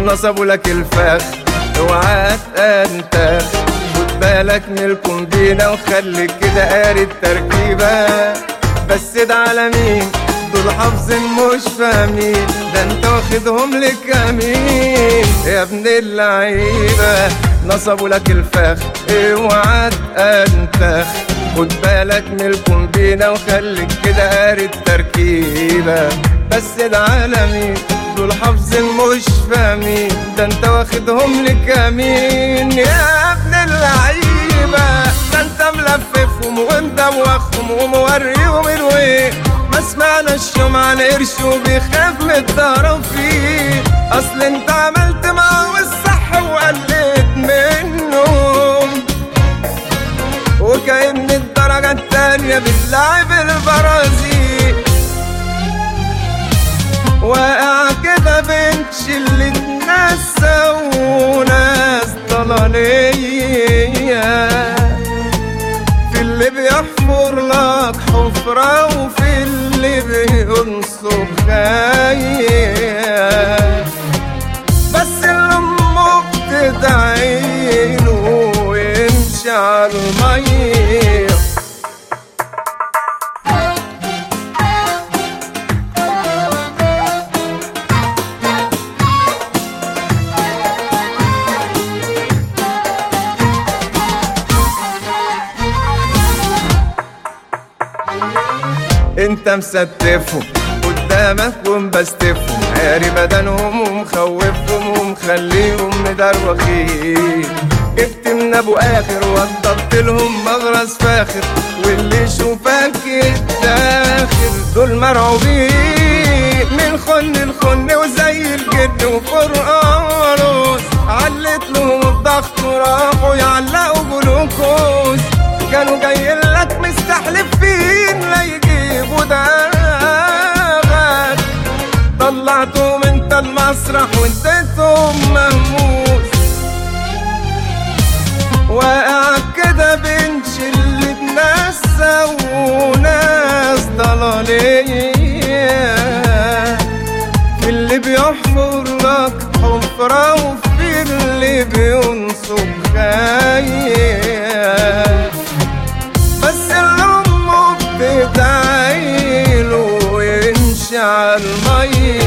نصبوا لك الفخ اوعى تنتخ، خد بالك من الكومبينة وخليك كده قاري التركيبة. بس ده على مين؟ دول حافظين مش فاهمين، ده انت واخدهم لكمين يا ابن اللعيبة. نصبوا لك الفخ اوعى تنتخ، خد بالك من الكومبينة وخليك كده قاري التركيبة. بس ده على مين؟ دول حافظين مش فاهمين، ده انت واخدهم لكمين يا ابن اللعيبة. ده انت ملففهم ومدوخهم وموريهم الوين، ما سمعناش يوم عن قرش وبيخاف من الطرفين. اصل انت عملت معه الصح وقلت منهم، وكأن الدرجة التانية باللعب البرازيل. واقع كده بين شلة ناس وناس ضلالية، في اللي بيحفر لك حفرة وفي اللي بينصب خايف. بس اللي امك تدعيله ويمشي على المية. انت مستفهم قدامك ومبستفهم، عاري بدنهم ومخوفهم ومخليهم مدروخين. جبت من ابو اخر وضبط لهم مغرز فاخر، واللي يشوفك يتاخر. دول مرعوبين من خن الخن وزي الجد وفرقانوس، علت لهم الضغط وراحوا يعلقوا جلوكوز. كانوا جايين لك مستحلفين لا يجيبوا داغك، طلعتهم انت المسرح وانتهم مهموس. واقع كده بين شلة ناس وناس ضلالية، في اللي بيحفر لك حفرة وفي اللي بينصب خايف. بس اللي امك تدعيله ويمشي على المية.